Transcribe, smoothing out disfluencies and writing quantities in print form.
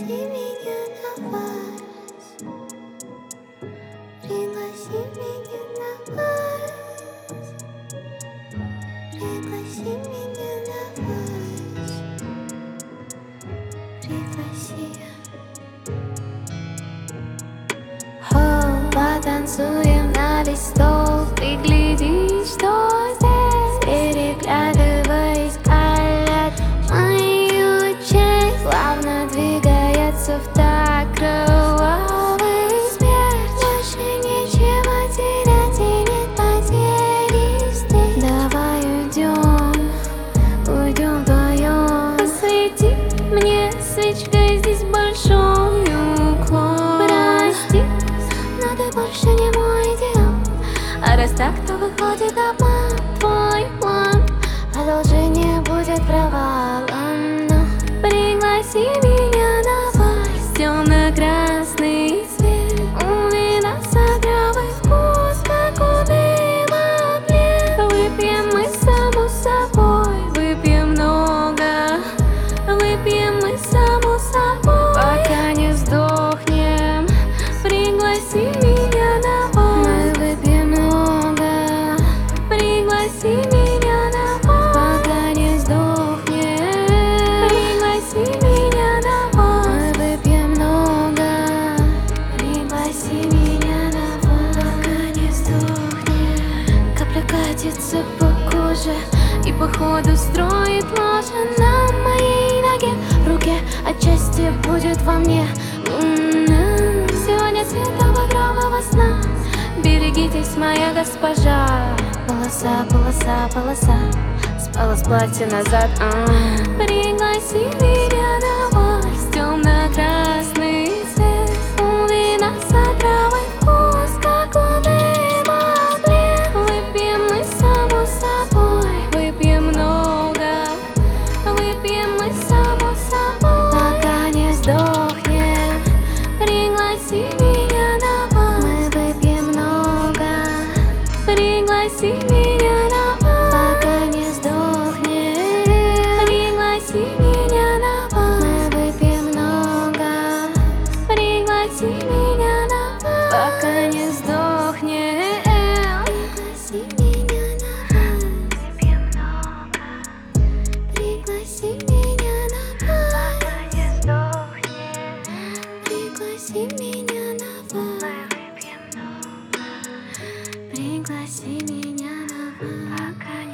Пригласи меня на вальс. Пригласи меня на вальс. Пригласи меня на вальс. Пригласи. Потанцуем на весь стол. Ты гляди, что здесь. Переглядываясь, колят мою честь. Плавно двигается в такт кровавый смерть. Больше нечего терять и нет потери здесь. Давай уйдем вдвоем. Посвети мне свечкой здесь большой уклон. Прости, но ты больше не мой идеал. А раз так, то выходит обман. Твой план продолжение будет провалом. Но пригласи меня на вальс. Темно-красный цвет. У вина содровый вкус, как у дыма плен. Выпьем мы само собой, выпьем много. Выпьем мы само собой, пока не сдохнем. Пригласи меня на вальс. Мы выпьем много. Пригласи меня на вальс, пока не сдохнем. Пригласи меня на вальс. Мы выпьем много. Пригласи меня на вальс, пока не сдохнем. Капля катится по коже и походу строит ложе на моей ноге. Руке отчасти будет во мне. Сегодня цвета багрового сна. Берегитесь, моя госпожа. Полоса, полоса, полоса. Спала с платья назад. Пригласи меня на вальс. Темно-красный цвет. У вина содровый вкус, как у дыма плен. Выпьем мы само собой, выпьем много. Выпьем мы само собой, пока не сдохнем. Пригласи меня на вальс. Мы выпьем много. Пригласи меня на вальс, пока не сдохнем. Пригласи меня на вальс. Мы выпьем много. Пригласи меня на вальс, пока не сдохнем. Пригласи меня на вальс. Выпьем много. Пригласи меня на вальс, пока не сдохнем. Пригласи меня на вальс. Мы выпьем много. Пригласи меня на вальс, пока не